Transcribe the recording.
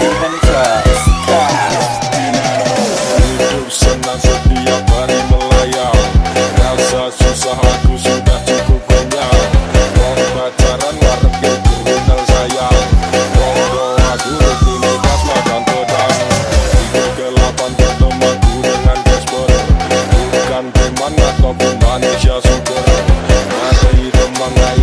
Hidup senang setiap hari melayang, rasa susah aku sudah cukup kenyang. Wong pacaran ngarep ke kriminal sayang, wong doa aku rutinitas makan pedang. Di kegelapan bertemaku dengan Casper, bukan preman ataupun manusia super. Mati teman